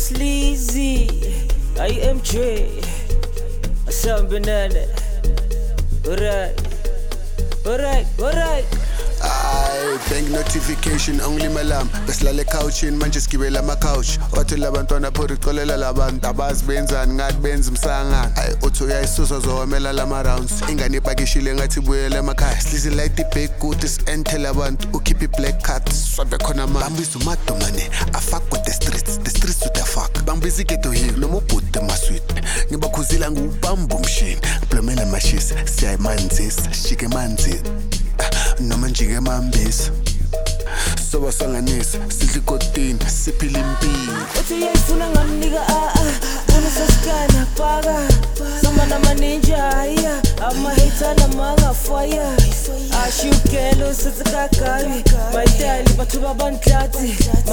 Sleazy, IMJ, Asambe Nane. Alright. Bank notification only malam besilale couchini manje sigibela ama-couch wathi labantwana phori colela labantu abazi benzani ngathi benza umsangana uthi uyayisusa zohomela lama-rounds ingane ipakishile ngathi ibuyele emakhaya slizi light ibhek kuthi si-enthele abantu ukhiphe i-black card swabe khona ma bambiza umadomane afak with the streets with the fuck bambiza igeto hill noma ubhude masweet ngibakhuzila ngubamba umshini ngiblomele mashisa siyayimanzisa sijike emanzini noma njike emambisa sobasanganisa sidla ikotini siphila impilo uthi uyayifuna ngamnika unesasikana bhaka soma namaninja ama-hater namangafaya ashukelo sithi kagabi mayidali bathu babantlati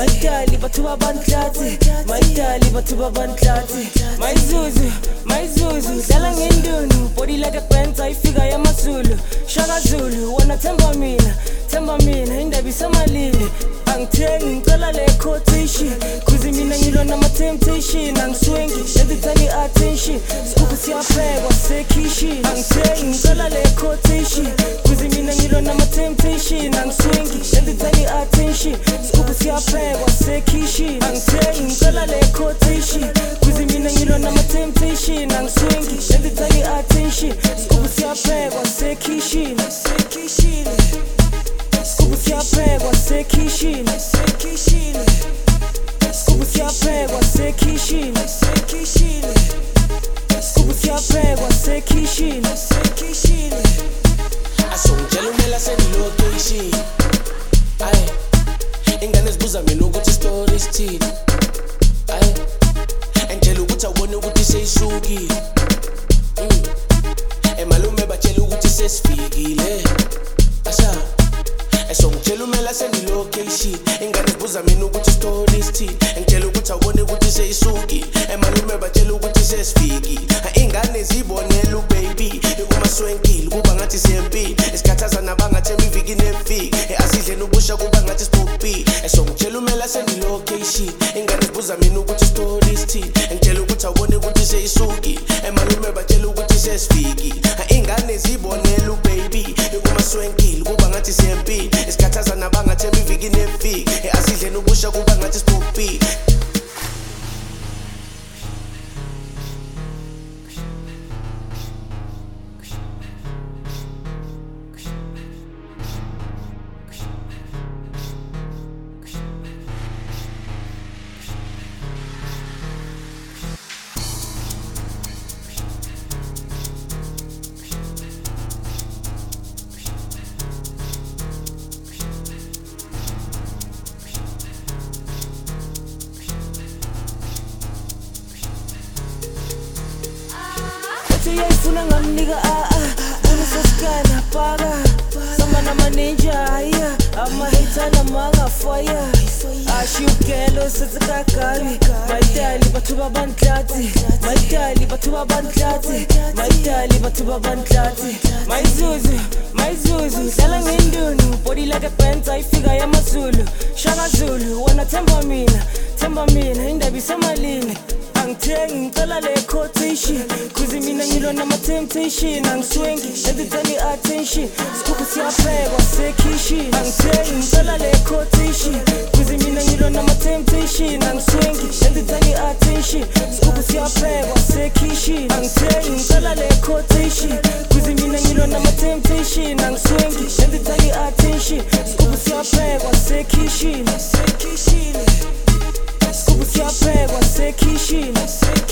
mayizuzu dlala ngendunu body like a pants ayifika yamazulu Shaka Zulu wona themba mina indaba isamalini angithengi ngicela le quotation kuze mina ngilwa nama-temptation angiswengi endithani attention sikuphi siyaphekwa sekishini angithengi ngicela le quotation kuze mina ngilwa nama-temptation angiswengi endithani attention sikuphi siyaphekwa sekishini angithengi ngicela le quotation kuze mina ngilwa nama-temptation angiswengi endithani attention sikuphi siyaphekwa sekishini Skubu siyaphekwa sekishini Skubu siyaphekwa sekishini Skubu siyaphekwa sekishini Asongitshela umela sengilocation aye ingane zibuza mina ukuthi story sithini aye engitshela ukuthi awubone ukuthi seyisukile emalume batshela ukuthi sesifikile asha esongitshela umela sengilocation ingane zibuza mina ukuthi story sithini engitshela ukuthi awubone ukuthi seyisukile emalume batshela ukuthi sesifikile ingane zibonela ubaby ekumaswenkile kuba ngathi siyempile esikhathaza nabangathemba iviki nefiki asidle nobusha kuba ngathi sipopi esongitshela umela sengilocation ingane zibuza mina ukuthi story sithini engitshela ukuthi awubone ukuthi seyisukile emalume batshela ukuthi sesifikile ingane zibonela ubaby ekumaswenkile kuba ngathi siyempile esikhathaza nabangathemba iviki nefiki asidle nobusha kuba ngathi sipopi uyayifuna ngamnika unesasikana bhaka soma namaninja ama-hater namangafaya ashukelo sithi kagabi mayidali bathu babantlati mayizuzu dlala ngendunu body like a pants ayifika yamazulu Shaka Zulu wona themba mina indaba isamalini angithengi ngicela le quotation kuze mina ngilwa nama-temptation angiswengi endithani attention sikuphi siyaphekwa sekishini angithengi ngicela le quotation kuze mina ngilwa nama-temptation angiswengi endithani attention sikuphi siyaphekwa sekishini angithengi ngicela le quotation kuze mina ngilwa nama-temptation angiswengi endithani attention sikuphi siyaphekwa sekishini Skubu siyaphekwa sekishini